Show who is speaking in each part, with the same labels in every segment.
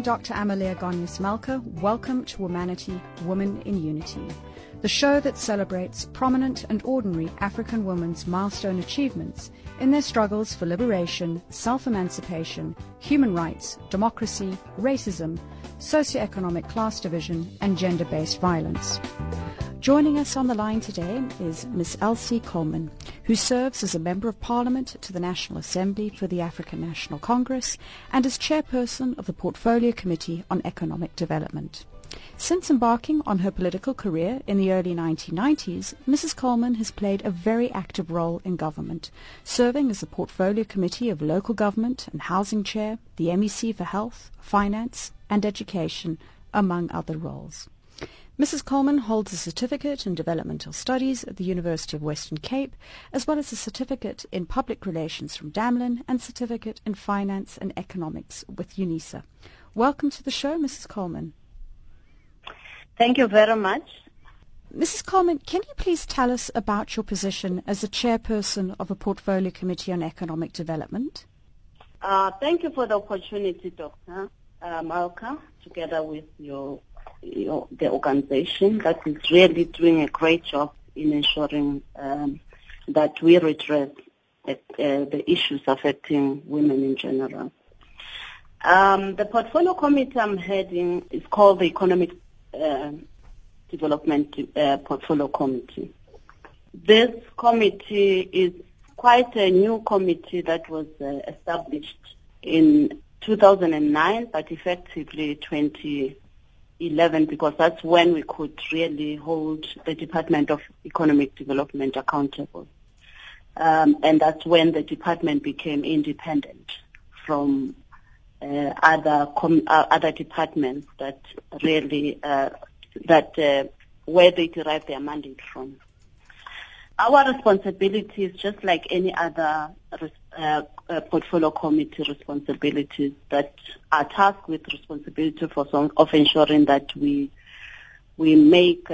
Speaker 1: Dr. Amalia Gonyas-Malka. Welcome to Womanity, Women in Unity, the show that celebrates prominent and ordinary African women's milestone achievements in their struggles for liberation, self-emancipation, human rights, democracy, racism, socioeconomic class division, and gender-based violence. Joining us on the line today is Ms. Elsie Coleman, who serves as a Member of Parliament to the National Assembly for the African National Congress and as Chairperson of the Portfolio Committee on Economic Development. Since embarking on her political career in the early 1990s, Mrs. Coleman has played a very active role in government, serving as the Portfolio Committee of Local Government and Housing Chair, the MEC for Health, Finance and Education, among other roles. Mrs. Coleman holds a certificate in developmental studies at the University of Western Cape, as well as a certificate in public relations from Damlin and certificate in finance and economics with UNISA. Welcome to the show, Mrs. Coleman.
Speaker 2: Thank you very much.
Speaker 1: Mrs. Coleman, can you please tell us about your position as a chairperson of a Portfolio Committee on Economic Development?
Speaker 2: Thank you for the opportunity, Dr. Malka, together with the organization that is really doing a great job in ensuring that we redress the issues affecting women in general. The Portfolio Committee I'm heading is called the Economic Development Portfolio Committee. This committee is quite a new committee that was established in 2009, but effectively 2011, because that's when we could really hold the Department of Economic Development accountable. And that's when the department became independent from other departments that really where they derive their mandate from. Our responsibility is just like any other portfolio committee responsibilities that are tasked with responsibility of ensuring that we make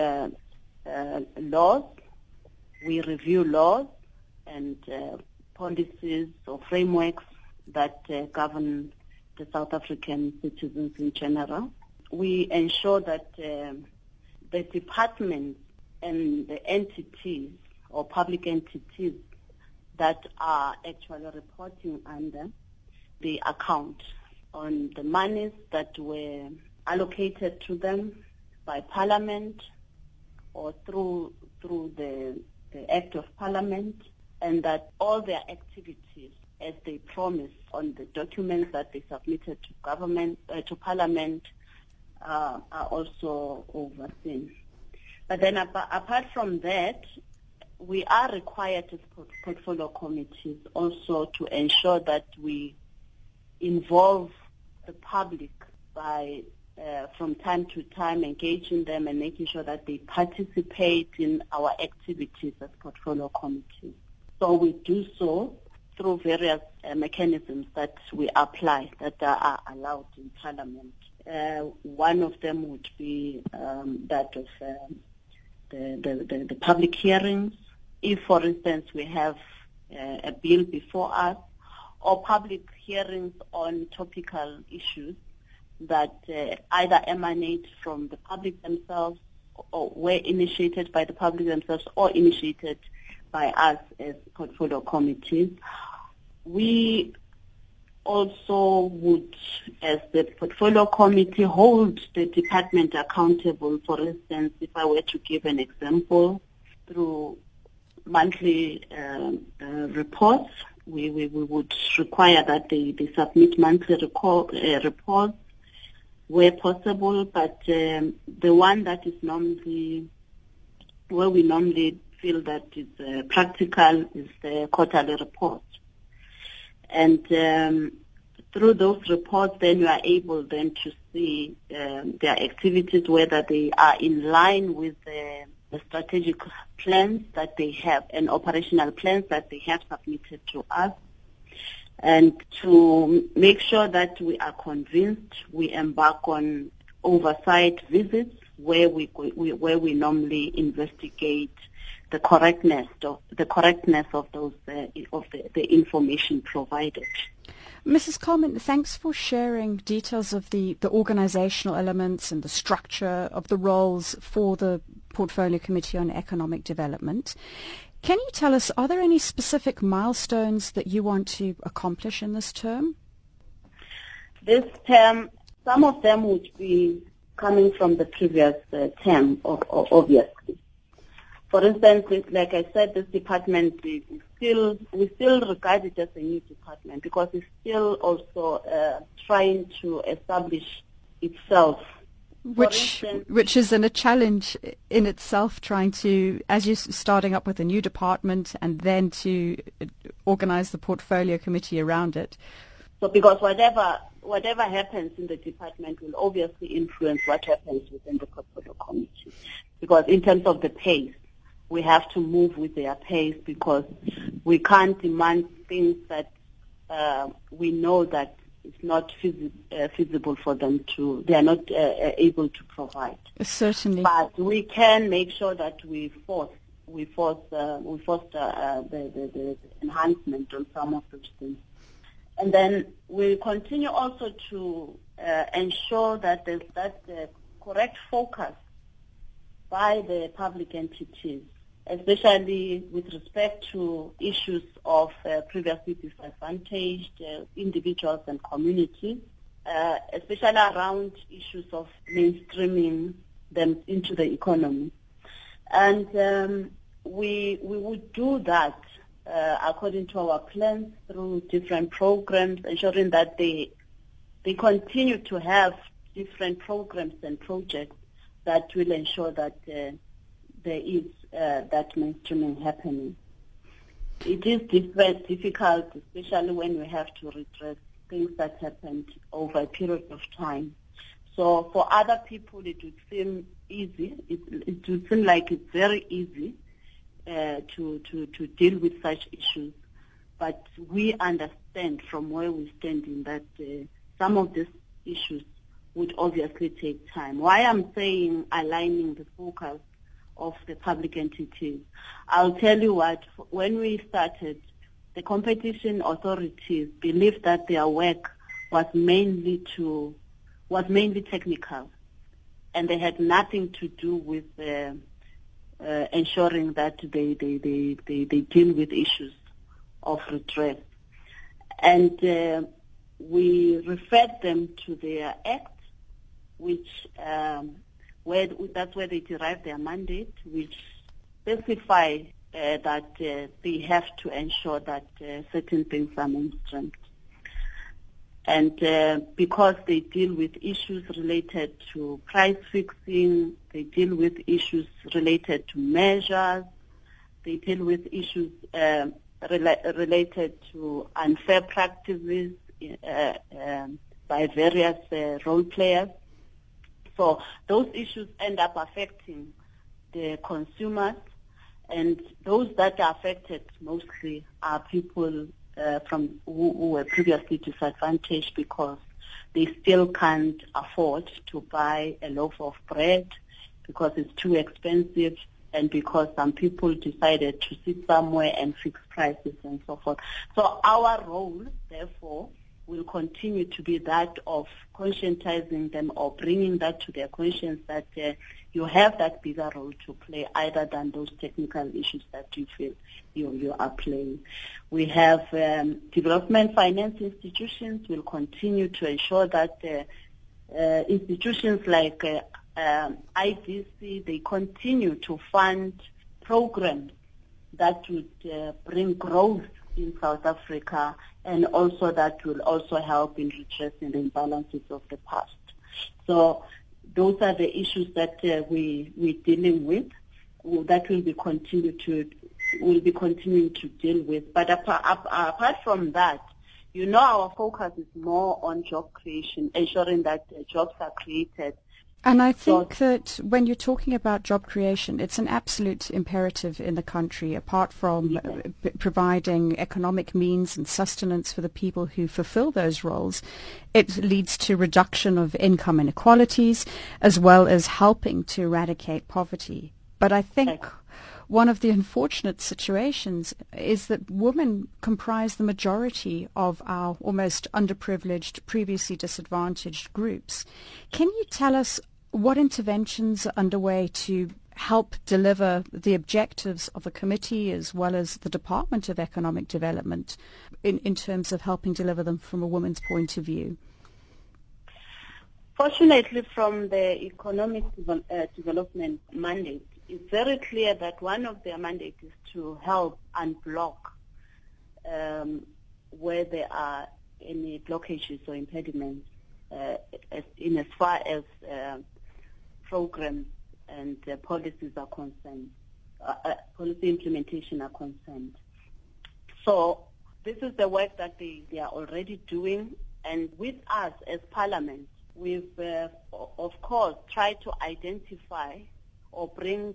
Speaker 2: laws, we review laws and policies or frameworks that govern the South African citizens in general. We ensure that the departments and the entities or public entities that are actually reporting under the account on the monies that were allocated to them by Parliament or through the Act of Parliament, and that all their activities as they promised on the documents that they submitted to government, to Parliament, are also overseen. But then apart from that, we are required as portfolio committees also to ensure that we involve the public by, from time to time, engaging them and making sure that they participate in our activities as portfolio committees. So we do so through various mechanisms that we apply that are allowed in Parliament. One of them would be that of the public hearings. If, for instance, we have a bill before us, or public hearings on topical issues that either emanate from the public themselves or were initiated by the public themselves or initiated by us as portfolio committees. We also would, as the portfolio committee, hold the department accountable. For instance, if I were to give an example, through monthly reports, we would require that they submit monthly reports where possible, but the one that is normally, where we normally feel that is practical is the quarterly report. And through those reports, then you are able then to see their activities, whether they are in line with the strategic plans that they have and operational plans that they have submitted to us. And to make sure that we are convinced, we embark on oversight visits where we normally investigate the correctness of those the information provided.
Speaker 1: Mrs. Coleman, thanks for sharing details of the organizational elements and the structure of the roles for the Portfolio Committee on Economic Development. Can you tell us, are there any specific milestones that you want to accomplish in this term?
Speaker 2: This term, some of them would be coming from the previous term, obviously. For instance, like I said, this department, we still regard it as a new department because it's still also trying to establish itself.
Speaker 1: Which is a challenge in itself, trying to, as you're starting up with a new department and then to organize the portfolio committee around it.
Speaker 2: So because whatever happens in the department will obviously influence what happens within the portfolio committee. Because in terms of the pace, we have to move with their pace because we can't demand things that we know that it's not feasible for them to, they are not able to provide.
Speaker 1: Certainly.
Speaker 2: But we can make sure that we foster the enhancement on some of those things. And then we continue also to ensure that there's that correct focus by the public entities, especially with respect to issues of previously disadvantaged individuals and communities, especially around issues of mainstreaming them into the economy. And we would do that according to our plans through different programs, ensuring that they continue to have different programs and projects that will ensure that there is that mainstreaming happening. It is difficult, especially when we have to redress things that happened over a period of time. So for other people, it would seem easy. It would seem like it's very easy to deal with such issues. But we understand from where we stand in that some of these issues would obviously take time. Why I'm saying aligning the focus of the public entities, I'll tell you what, when we started, the competition authorities believed that their work was mainly technical, and they had nothing to do with ensuring that they deal with issues of redress. And we referred them to their act, which that's where they derive their mandate, which specify that they have to ensure that certain things are mainstreamed. And because they deal with issues related to price fixing, they deal with issues related to measures, they deal with issues related to unfair practices by various role players. So those issues end up affecting the consumers, and those that are affected mostly are people who were previously disadvantaged because they still can't afford to buy a loaf of bread because it's too expensive, and because some people decided to sit somewhere and fix prices and so forth. So our role, therefore, will continue to be that of conscientizing them or bringing that to their conscience that you have that bigger role to play other than those technical issues that you feel you are playing. We have development finance institutions will continue to ensure that institutions like IDC, they continue to fund programs that would bring growth in South Africa, and also that will also help in redressing the imbalances of the past. So those are the issues that we're dealing with, that we'll be continuing to deal with. But apart from that, our focus is more on job creation, ensuring that jobs are created
Speaker 1: And I think that when you're talking about job creation, it's an absolute imperative in the country, apart from providing economic means and sustenance for the people who fulfill those roles. It leads to reduction of income inequalities, as well as helping to eradicate poverty. But I think one of the unfortunate situations is that women comprise the majority of our almost underprivileged, previously disadvantaged groups. Can you tell us what interventions are underway to help deliver the objectives of the committee as well as the Department of Economic Development in terms of helping deliver them from a woman's point of view?
Speaker 2: Fortunately, from the Economic Development mandate, it's very clear that one of their mandates is to help unblock where there are any blockages or impediments as far as programs and policies are concerned, policy implementation are concerned. So this is the work that they are already doing, and with us as Parliament, we've of course tried to identify or bring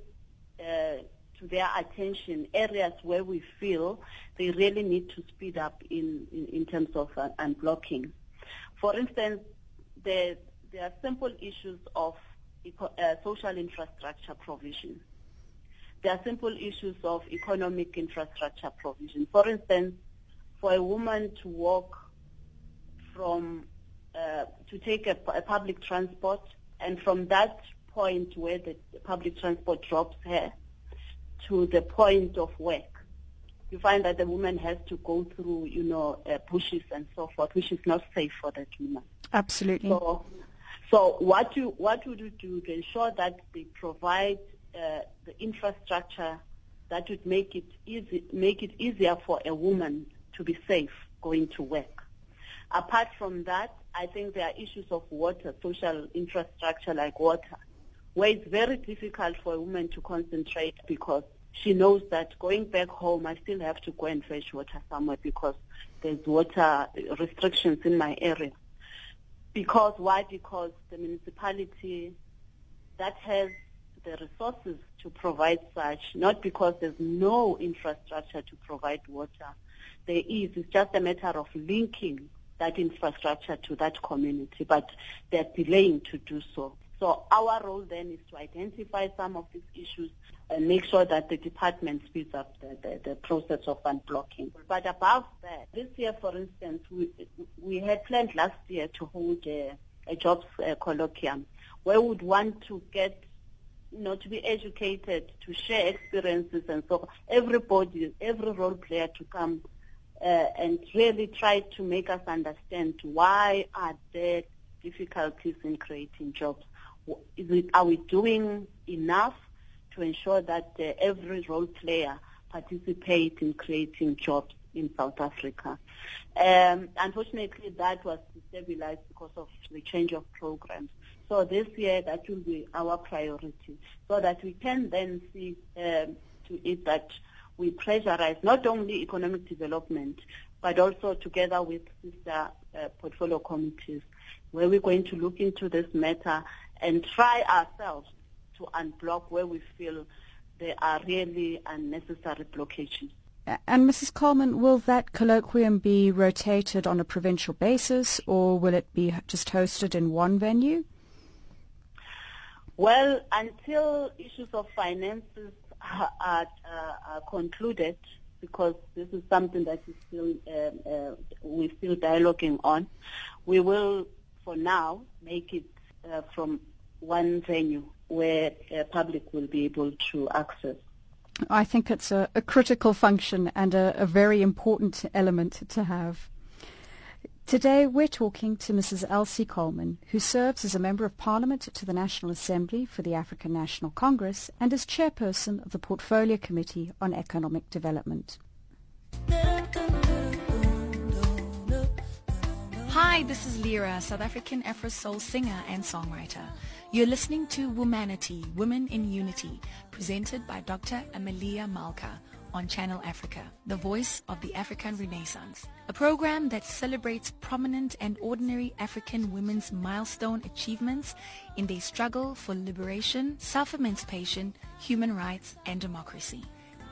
Speaker 2: to their attention areas where we feel they really need to speed up in terms of unblocking. For instance, there are simple issues of social infrastructure provision. There are simple issues of economic infrastructure provision. For instance, for a woman to walk from, to take a public transport, and from that point where the public transport drops her to the point of work, you find that the woman has to go through, bushes and so forth, which is not safe for that woman.
Speaker 1: Absolutely.
Speaker 2: So what would you do to ensure that they provide the infrastructure that would make it easier for a woman to be safe going to work? Apart from that, I think there are issues of water, social infrastructure like water, where it's very difficult for a woman to concentrate because she knows that going back home, I still have to go and fetch water somewhere because there's water restrictions in my area. Why? Because the municipality that has the resources to provide such, not because there's no infrastructure to provide water. There is. It's just a matter of linking that infrastructure to that community, but they're delaying to do so. So our role then is to identify some of these issues and make sure that the department speeds up the process of unblocking. But above that, this year, for instance, we had planned last year to hold a jobs colloquium where we would want to get, to be educated, to share experiences and so on. Everybody, every role player to come and really try to make us understand why are there difficulties in creating jobs. Are we doing enough to ensure that every role player participates in creating jobs in South Africa? Unfortunately, that was destabilized because of the change of programs. So this year, that will be our priority, so that we can then see to it that we pressurize not only economic development, but also together with sister portfolio committees, where we're going to look into this matter and try ourselves to unblock where we feel there are really unnecessary blockages.
Speaker 1: And Mrs. Coleman, will that colloquium be rotated on a provincial basis, or will it be just hosted in one venue?
Speaker 2: Well, until issues of finances are concluded, because this is something that is still we're still dialoguing on, we will, for now, make it from one venue where public will be able to access.
Speaker 1: I think it's a critical function and a very important element to have. Today we're talking to Mrs. Elsie Coleman, who serves as a Member of Parliament to the National Assembly for the African National Congress and is chairperson of the Portfolio Committee on Economic Development.
Speaker 3: Hi, this is Lyra, South African Afro Soul singer and songwriter. You're listening to Womanity, Women in Unity, presented by Dr. Amelia Malka, on Channel Africa, the voice of the African Renaissance, a program that celebrates prominent and ordinary African women's milestone achievements in their struggle for liberation, self-emancipation, human rights, and democracy.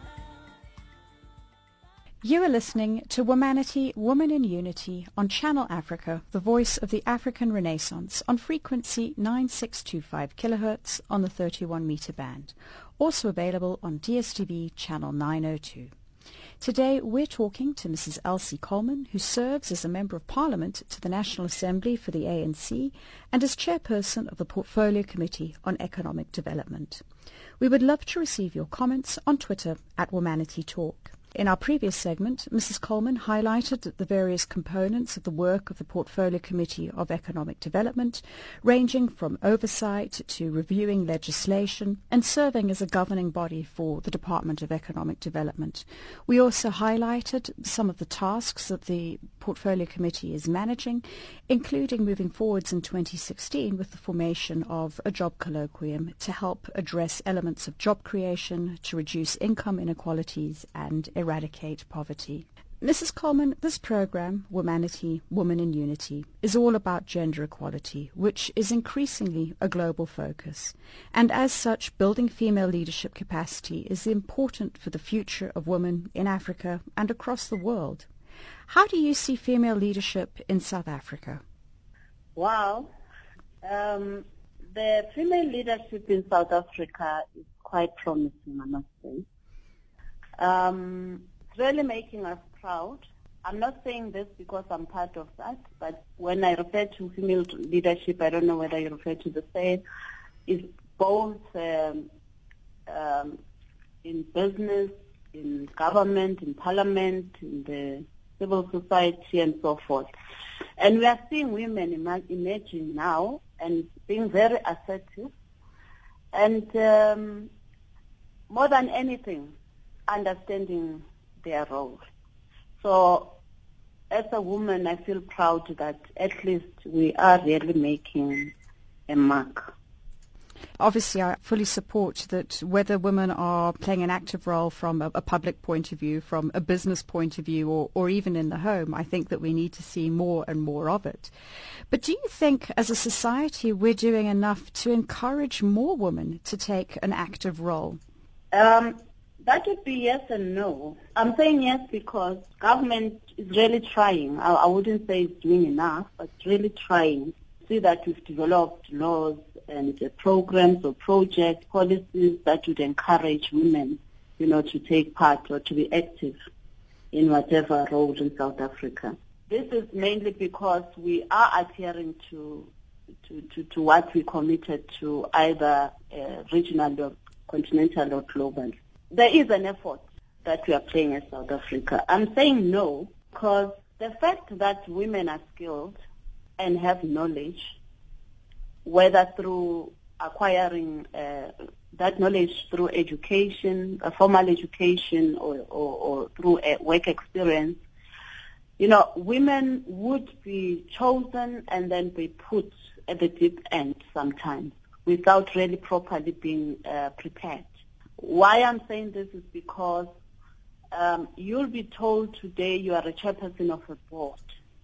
Speaker 1: You are listening to Womanity, Woman in Unity on Channel Africa, the voice of the African Renaissance, on frequency 9625 kHz on the 31-meter band, also available on DSTV channel 902. Today we're talking to Mrs. Elsie Coleman, who serves as a Member of Parliament to the National Assembly for the ANC and as Chairperson of the Portfolio Committee on Economic Development. We would love to receive your comments on Twitter at Womanity Talk. In our previous segment, Mrs. Coleman highlighted the various components of the work of the Portfolio Committee of Economic Development, ranging from oversight to reviewing legislation and serving as a governing body for the Department of Economic Development. We also highlighted some of the tasks that the Portfolio Committee is managing, including moving forwards in 2016 with the formation of a job colloquium to help address elements of job creation, to reduce income inequalities and eradicate poverty. Mrs. Coleman, this program, Womanity, Woman in Unity, is all about gender equality, which is increasingly a global focus. And as such, building female leadership capacity is important for the future of women in Africa and across the world. How do you see female leadership in South Africa?
Speaker 2: Wow. The female leadership in South Africa is quite promising, I must say. It's really making us proud. I'm not saying this because I'm part of that, but when I refer to female leadership, I don't know whether you refer to the same, it's both in business, in government, in parliament, in the civil society, and so forth. And we are seeing women emerging now and being very assertive, and more than anything, understanding their role. So as a woman, I feel proud that at least we are really making a mark.
Speaker 1: Obviously, I fully support that whether women are playing an active role from a public point of view, from a business point of view, or even in the home, I think that we need to see more and more of it. But do you think as a society we're doing enough to encourage more women to take an active role?
Speaker 2: That would be yes and no. I'm saying yes because government is really trying. I wouldn't say it's doing enough, but it's really trying. See that we've developed laws and programs or projects, policies that would encourage women, to take part or to be active in whatever role in South Africa. This is mainly because we are adhering to what we committed to, either regional or continental or global. There is an effort that we are playing as South Africa. I'm saying no because the fact that women are skilled and have knowledge, whether through acquiring that knowledge through education, formal education, or through work experience, women would be chosen and then be put at the deep end sometimes without really properly being prepared. Why I'm saying this is because you'll be told today you are a chairperson of a board,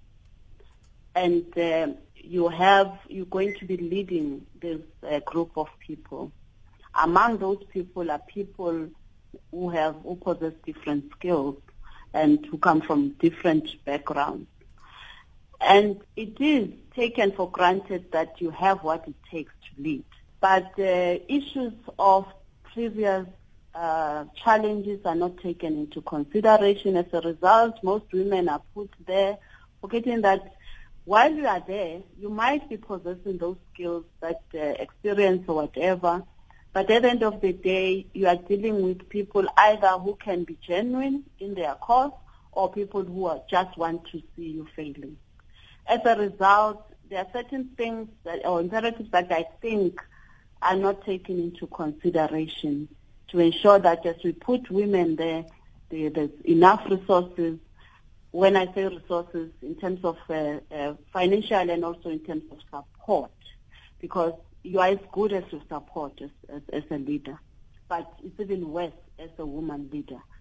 Speaker 2: and you're going to be leading this group of people. Among those people are people who possess different skills and who come from different backgrounds. And it is taken for granted that you have what it takes to lead. But issues of previous challenges are not taken into consideration. As a result, most women are put there, forgetting that while you are there, you might be possessing those skills, that experience or whatever, but at the end of the day, you are dealing with people either who can be genuine in their cause or people who just want to see you failing. As a result, there are certain things or imperatives that I think are not taken into consideration to ensure that as we put women there, there's enough resources. When I say resources, in terms of financial and also in terms of support, because you are as good as your support as a leader, but it's even worse as a woman leader.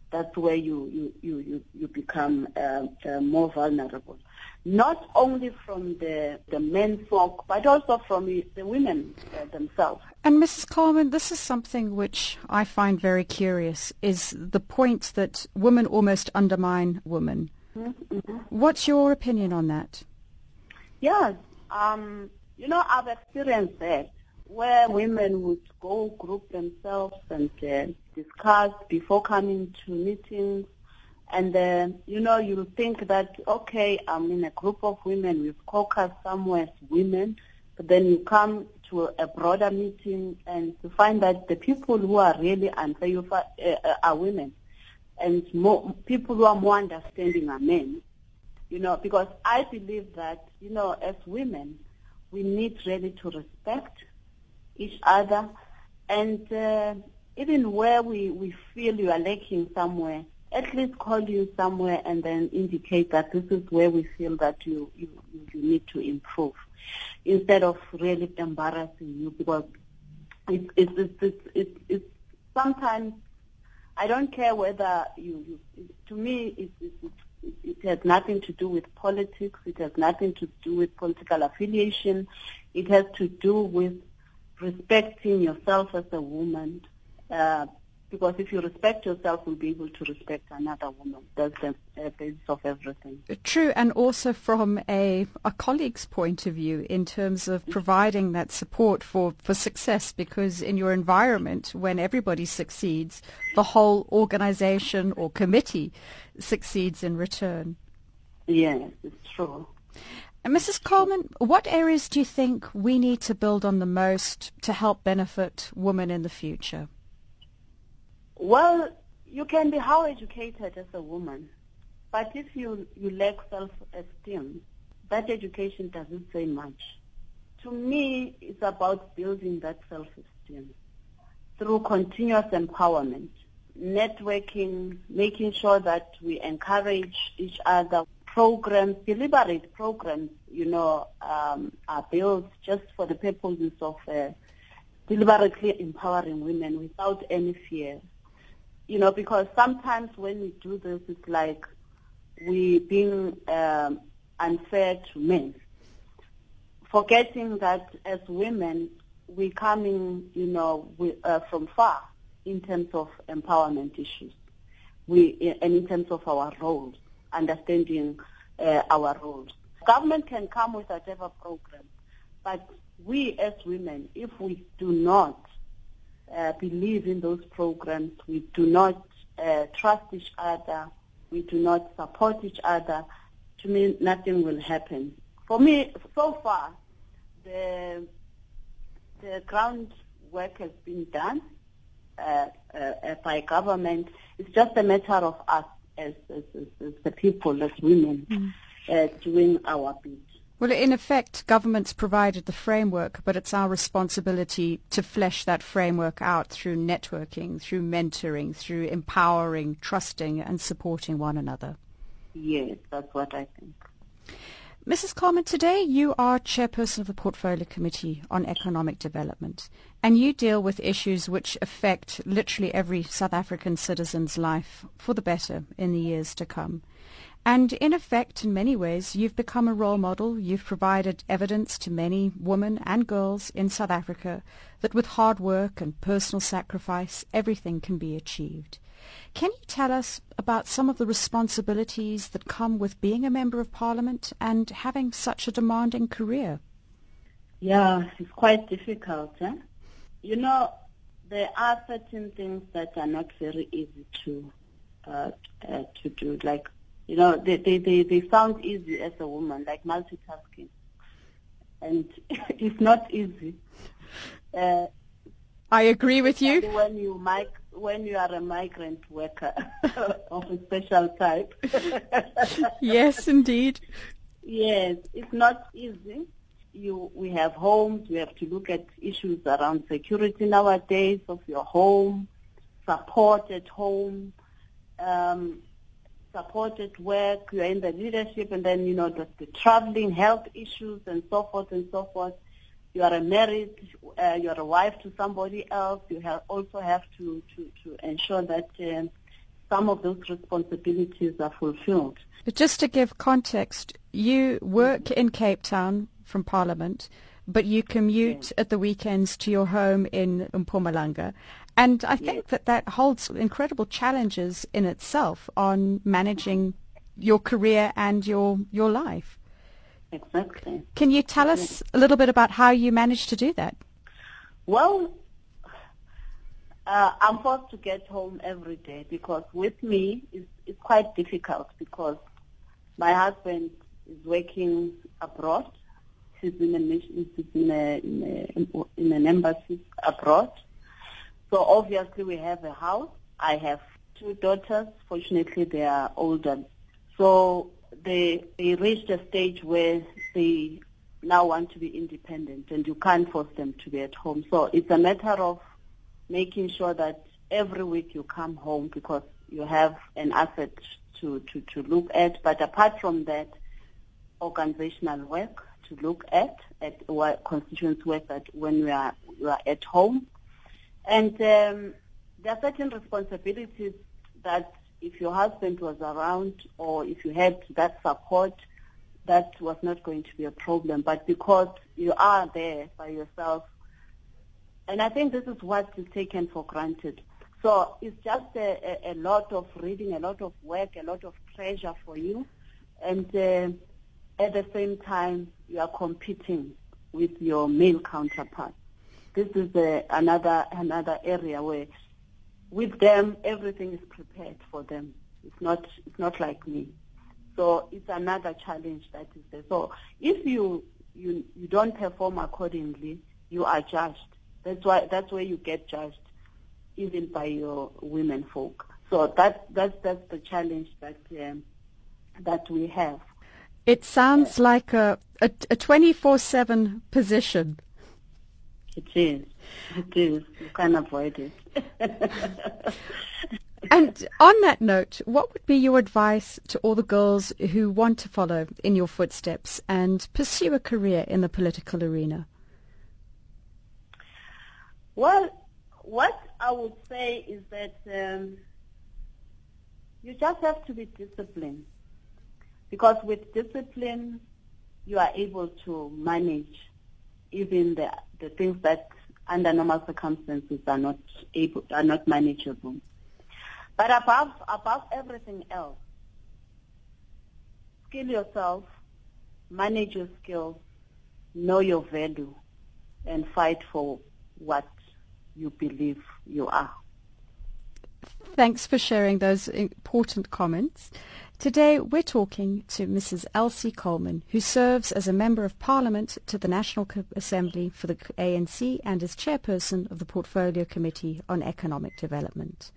Speaker 2: that's where you become more vulnerable. Not only from the men folk, but also from the women themselves.
Speaker 1: And Mrs. Coleman, this is something which I find very curious, is the point that women almost undermine women. Mm-hmm. What's your opinion on that?
Speaker 2: Yes. I've experienced that, where women would go group themselves and discuss before coming to meetings. And you'll think that, okay, I'm in a group of women, we've caucused somewhere as women, but then you come to a broader meeting and to find that the people who are really unfair are women, and people who are more understanding are men. Because I believe that, as women, we need really to respect each other, and even where we feel you are lacking somewhere, at least call you somewhere and then indicate that this is where we feel that you need to improve, instead of really embarrassing you, because it's sometimes, I don't care whether to me it has nothing to do with politics, it has nothing to do with political affiliation, it has to do with respecting yourself as a woman, because if you respect yourself, you'll be able to respect another woman. That's the basis of everything.
Speaker 1: True, and also from a colleague's point of view in terms of providing that support for success, because in your environment, when everybody succeeds, the whole organization or committee succeeds in return.
Speaker 2: Yes, it's true.
Speaker 1: And Mrs. Coleman, what areas do you think we need to build on the most to help benefit women in the future?
Speaker 2: Well, you can be how educated as a woman, but if you lack self-esteem, that education doesn't say much. To me, it's about building that self-esteem through continuous empowerment, networking, making sure that we encourage each other. Programs, deliberate programs, are built just for the purposes of deliberately empowering women without any fear. Because sometimes when we do this, it's like we being unfair to men, forgetting that as women, we're coming, from far in terms of empowerment issues, and in terms of our roles, understanding our roles. Government can come with whatever program, but we as women, if we do not believe in those programs, we do not trust each other, we do not support each other, to me nothing will happen. For me, so far, the groundwork has been done by government. It's just a matter of us as the people, as women, doing our bit.
Speaker 1: Well, in effect, government's provided the framework, but it's our responsibility to flesh that framework out through networking, through mentoring, through empowering, trusting, and supporting one another.
Speaker 2: Yes, that's what I think.
Speaker 1: Mrs. Coleman, today you are chairperson of the Portfolio Committee on Economic Development, and you deal with issues which affect literally every South African citizen's life for the better in the years to come. And in effect, in many ways, you've become a role model. You've provided evidence to many women and girls in South Africa that with hard work and personal sacrifice, everything can be achieved. Can you tell us about some of the responsibilities that come with being a member of Parliament and having such a demanding career?
Speaker 2: Yeah, it's quite difficult. There are certain things that are not very easy to do, like, they sound easy as a woman, like multitasking. And it's not easy.
Speaker 1: I agree with you.
Speaker 2: When you are a migrant worker of a special type.
Speaker 1: Yes, indeed.
Speaker 2: Yes, it's not easy. We have homes. We have to look at issues around security nowadays of your home, support at home, support at work. You are in the leadership, and then the traveling, health issues, and so forth and so forth. You are married. You are a wife to somebody else. You also have to ensure that some of those responsibilities are fulfilled.
Speaker 1: But just to give context, you work in Cape Town from Parliament, but you commute at the weekends to your home in Mpumalanga. And I think that holds incredible challenges in itself on managing your career and your life.
Speaker 2: Exactly.
Speaker 1: Can you tell us a little bit about how you managed to do that?
Speaker 2: Well, I'm forced to get home every day because with me it's quite difficult because my husband is working abroad. He's in a mission, in an embassy abroad. So obviously we have a house. I have 2 daughters. Fortunately, they are older. So they reached a stage where they now want to be independent, and you can't force them to be at home. So it's a matter of making sure that every week you come home because you have an asset to look at. But apart from that, organizational work to look at constituents work that when we are at home. And there are certain responsibilities that if your husband was around or if you had that support, that was not going to be a problem. But because you are there by yourself, and I think this is what is taken for granted. So it's just a lot of reading, a lot of work, a lot of pressure for you. And at the same time, you are competing with your male counterparts. This is another area where with them, everything is prepared for them. It's not like me. So it's another challenge that is there. So if you don't perform accordingly, you are judged. That's where you get judged, even by your women folk. So that's the challenge that we have.
Speaker 1: It sounds like a 24/7 position.
Speaker 2: It is. You can't avoid it.
Speaker 1: And on that note, what would be your advice to all the girls who want to follow in your footsteps and pursue a career in the political arena?
Speaker 2: Well, what I would say is that you just have to be disciplined. Because with discipline, you are able to manage even the things that under normal circumstances are not manageable. But above everything else, skill yourself, manage your skills, know your value, and fight for what you believe you are.
Speaker 1: Thanks for sharing those important comments. Today we're talking to Mrs. Elsie Coleman, who serves as a Member of Parliament to the National Assembly for the ANC and is Chairperson of the Portfolio Committee on Economic Development.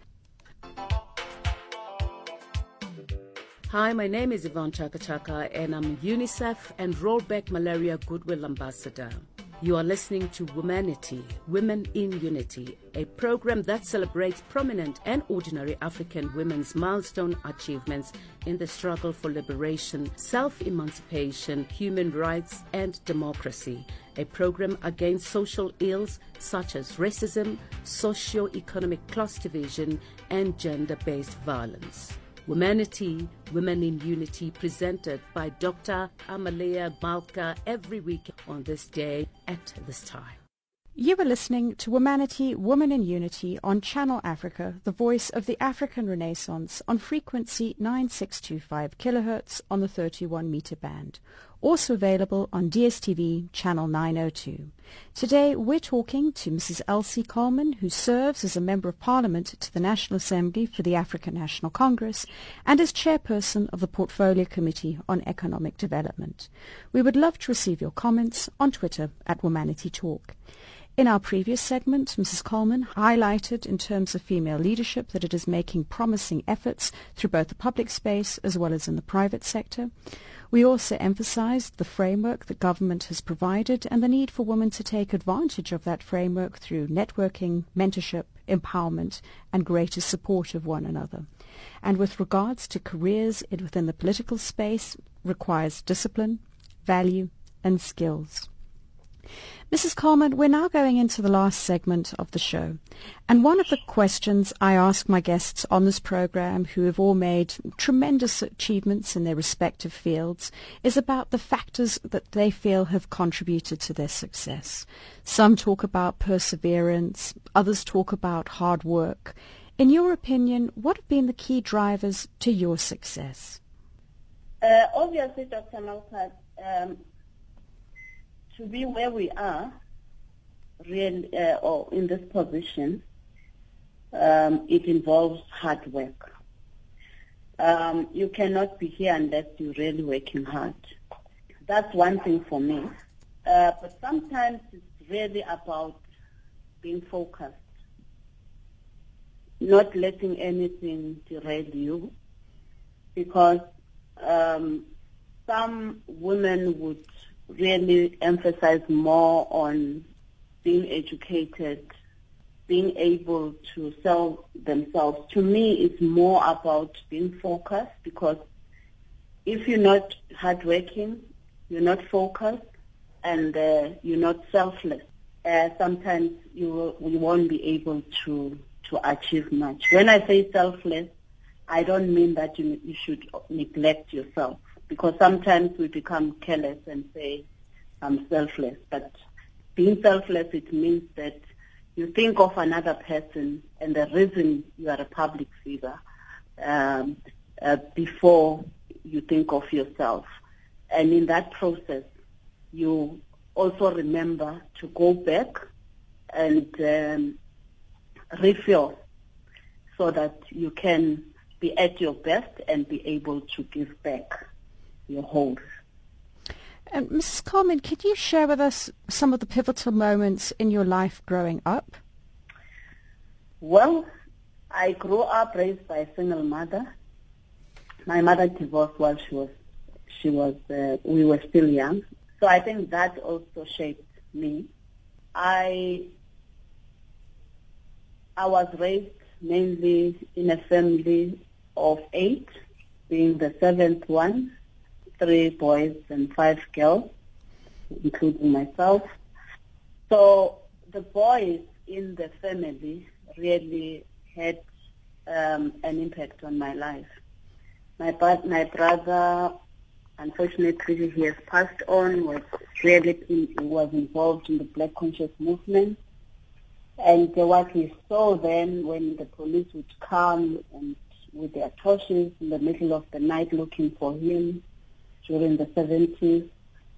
Speaker 4: Hi, my name is Yvonne Chaka and I'm UNICEF and Rollback Malaria Goodwill Ambassador. You are listening to Womanity, Women in Unity, a program that celebrates prominent and ordinary African women's milestone achievements in the struggle for liberation, self-emancipation, human rights, and democracy. A program against social ills such as racism, socio-economic class division, and gender-based violence. Womanity, Women in Unity, presented by Dr. Amalia Malka every week on this day at this time.
Speaker 1: You are listening to Womanity, Women in Unity on Channel Africa, the voice of the African Renaissance, on frequency 9625 kHz on the 31-meter band. Also available on DSTV Channel 902. Today we're talking to Mrs. Elsie Coleman, who serves as a Member of Parliament to the National Assembly for the African National Congress and is Chairperson of the Portfolio Committee on Economic Development. We would love to receive your comments on Twitter at Womanity Talk. In our previous segment, Mrs. Coleman highlighted in terms of female leadership that it is making promising efforts through both the public space as well as in the private sector. We also emphasized the framework the government has provided and the need for women to take advantage of that framework through networking, mentorship, empowerment, and greater support of one another. And with regards to careers within the political space, requires discipline, value, and skills. Mrs. Coleman, we're now going into the last segment of the show. And one of the questions I ask my guests on this program, who have all made tremendous achievements in their respective fields, is about the factors that they feel have contributed to their success. Some talk about perseverance, others talk about hard work. In your opinion, what have been the key drivers to your success?
Speaker 2: Obviously, Dr. Malkat, to be where we are, or in this position, it involves hard work. You cannot be here unless you're really working hard. That's one thing for me. But sometimes it's really about being focused, not letting anything derail you, because some women would really emphasize more on being educated, being able to sell themselves. To me, it's more about being focused, because if you're not hardworking, you're not focused, and you're not selfless, sometimes you won't be able to achieve much. When I say selfless, I don't mean that you should neglect yourself, because sometimes we become careless and say, I'm selfless. But being selfless, it means that you think of another person and the reason you are a public figure before you think of yourself. And in that process, you also remember to go back and refuel so that you can be at your best and be able to give back your whole.
Speaker 1: And Mrs. Coleman, could you share with us some of the pivotal moments in your life growing up?
Speaker 2: Well, I grew up raised by a single mother. My mother divorced while we were still young. So I think that also shaped me. I was raised mainly in a family of 8, being the 7th one, 3 boys and 5 girls, including myself. So the boys in the family really had an impact on my life. My brother, unfortunately, he has passed on, was involved in the Black Conscious Movement. And what we saw then, when the police would come and with their torches in the middle of the night looking for him during the 70s,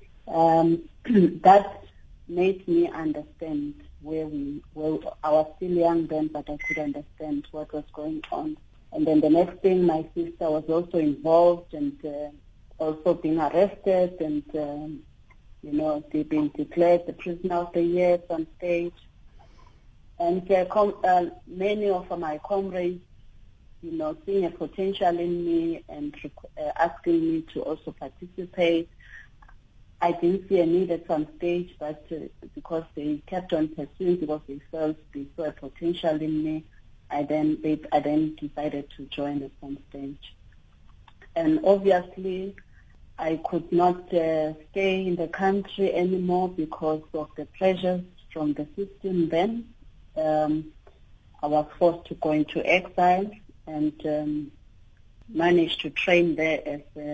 Speaker 2: that made me understand where I was still young then, but I could understand what was going on. And then the next thing, my sister was also involved and also being arrested and, being declared the prisoner of the year at some stage. And many of my comrades, seeing a potential in me and asking me to also participate. I didn't see a need at some stage, but because they kept on pursuing, because they felt they saw a potential in me, I then decided to join at some stage. And obviously, I could not stay in the country anymore because of the pressures from the system then. I was forced to go into exile and managed to train there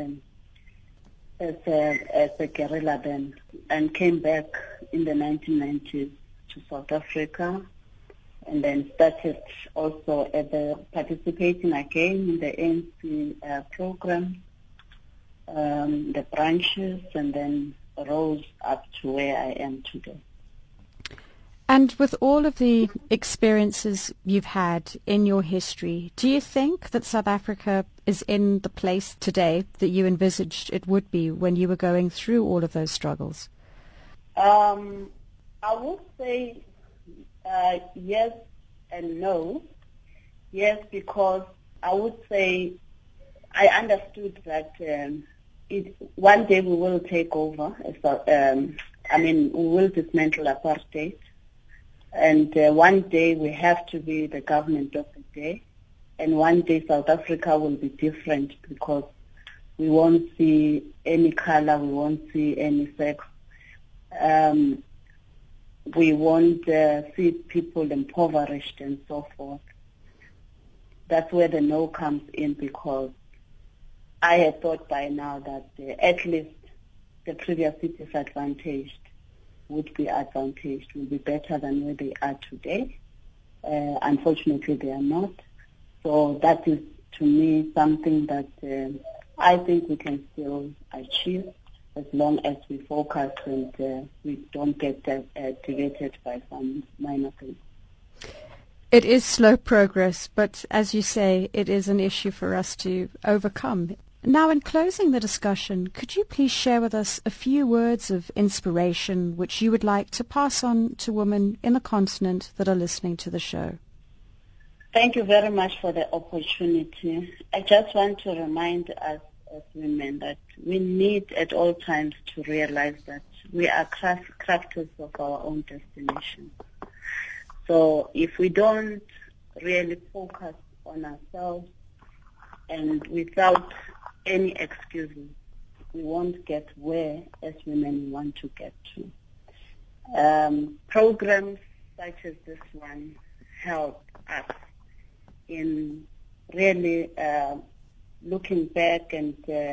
Speaker 2: as a guerrilla then, and came back in the 1990s to South Africa, and then started also participating again in the ANC program, the branches, and then rose up to where I am today.
Speaker 1: And with all of the experiences you've had in your history, do you think that South Africa is in the place today that you envisaged it would be when you were going through all of those struggles?
Speaker 2: I would say yes and no. Yes, because I would say I understood that one day we will take over. We will dismantle apartheid. And one day we have to be the government of the day. And one day South Africa will be different because we won't see any color, we won't see any sex. we won't see people impoverished and so forth. That's where the no comes in, because I had thought by now that at least the previously disadvantaged would be advantaged, will be better than where they are today. Unfortunately, they are not. So that is, to me, something that I think we can still achieve as long as we focus and we don't get deviated by some minor things.
Speaker 1: It is slow progress, but as you say, it is an issue for us to overcome. Now, in closing the discussion, could you please share with us a few words of inspiration which you would like to pass on to women in the continent that are listening to the show?
Speaker 2: Thank you very much for the opportunity. I just want to remind us as women that we need at all times to realize that we are crafters of our own destination. So if we don't really focus on ourselves and without any excuses, we won't get where as women we want to get to. Programs such as this one help us in really looking back and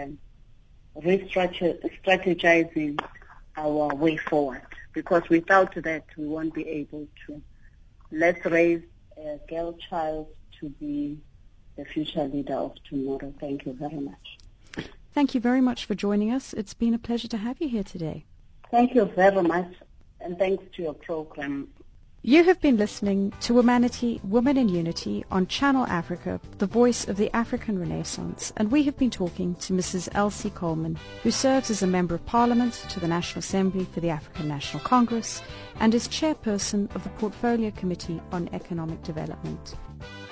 Speaker 2: strategizing our way forward, because without that we won't be able to. Let's raise a girl child to be the future leader of tomorrow. Thank you very much.
Speaker 1: Thank you very much for joining us. It's been a pleasure to have you here today.
Speaker 2: Thank you very much, and thanks to your program.
Speaker 1: You have been listening to Womanity, Women in Unity on Channel Africa, the voice of the African Renaissance, and we have been talking to Mrs. Elsie Coleman, who serves as a Member of Parliament to the National Assembly for the African National Congress and is Chairperson of the Portfolio Committee on Economic Development.